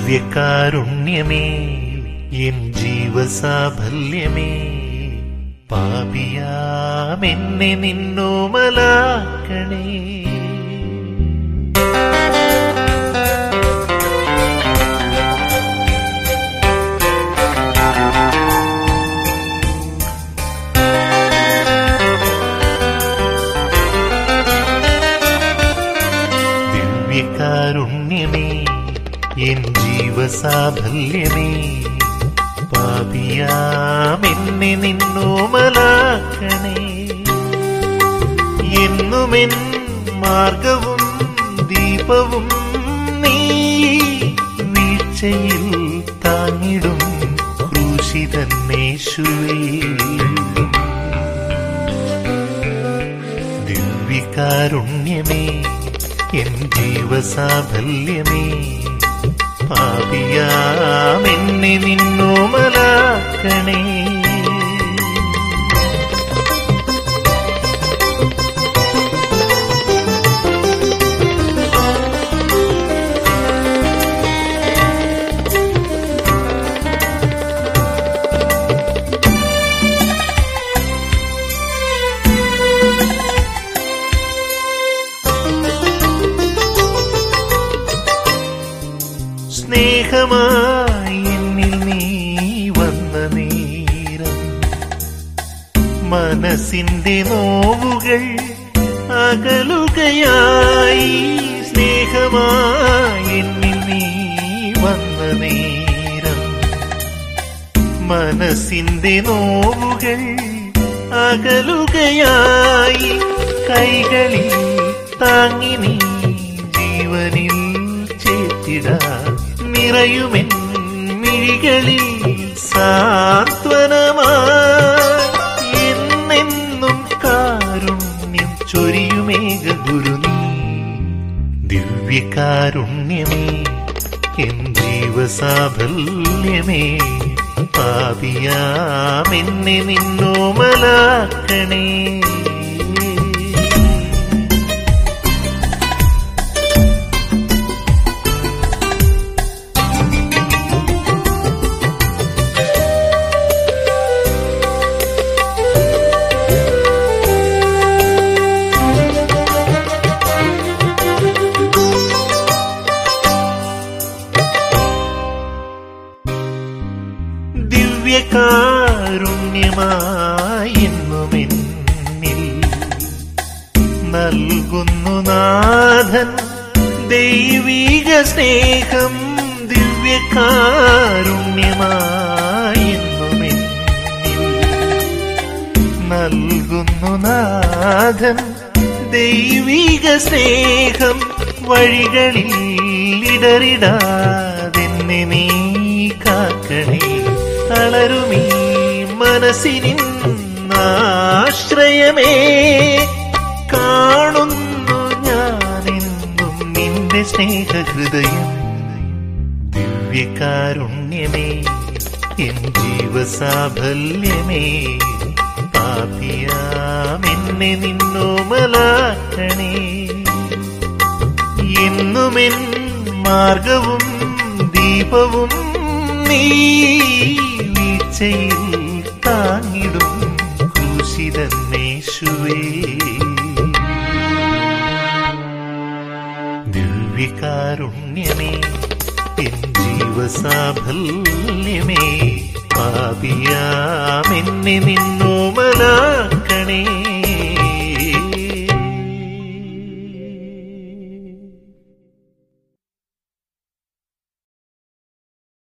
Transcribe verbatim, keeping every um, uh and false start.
ദിവ്യകാരുണ്യമേ എൻ ജീവസാഫല്യമേ പാപിയാമെന്നെ നിന്നോമലാക്കണേ. ദിവ്യകാരുണ്യമേ എൻ ജീവസാഫല്യമേ പാപിയാമെന്നെ നിന്നോമലാക്കണേ. എന്നുമെൻ മാർഗവും ദീപവും നീ വീഴ്ചയിൽ താങ്ങിടും ക്രൂശിതന്നേശുവേ. ദിവ്യകാരുണ്യമേ എൻ ജീവസാഫല്യമേ പാപിയാമെന്നെ നിന്നോമലാക്കണേ. സ്നേഹമായി എന്നിൽ നീ വന്ന നേരം മനസ്സിന്റെ നോവുകൾ അകലുകയായി. സ്നേഹമായി എന്നിൽ നീ വന്ന നേരം മനസ്സിന്റെ നോവുകൾ അകലുകയായി. കൈകളിൽ താങ്ങി നീ ജീവനിൽ ചേർത്തിടാ നിറയുമെൻ മിഴികളിൽ സാന്ത്വനമായി. എന്നെന്നും കാരുണ്യം ചൊരിയുമേക ഗുരു നീ. ദിവ്യകാരുണ്യമേ എൻ ജീവസാഫല്യമേ പാപിയാമെന്നെ നിന്നോമലാക്കണേ. ദിവ്യകാരുണ്യമായി എന്നുമെന്നിൽ നൽകുന്നു നാഥൻ ദൈവിക സ്നേഹം. ദിവ്യകാരുണ്യമായി എന്നുമെന്നിൽ നൽകുന്നു നാഥൻ ദൈവിക സ്നേഹം. വഴികളിൽ ഇടറിടാതെന്നെ നീ കാക്കണേ. തളരുമീ മനസ്സിനാശ്രയമേ കാണുന്നു ഞാനെന്നും നിന്റെ സ്നേഹഹൃദയം. ദിവ്യകാരുണ്യമേ എൻ ജീവസാഫല്യമേ പാപിയാമെന്നെ നിന്നോമലാക്കണേ. എന്നുമെൻ മാർഗവും ദീപവും നീ വീഴ്ചയിൽ താങ്ങിടും ക്രൂശിതന്നേശുവേ. ദിവ്യകാരുണ്യമേ എൻ ജീവസാഫല്യമേ പാപിയാമെന്നെ നിന്നോമലാക്കണേ.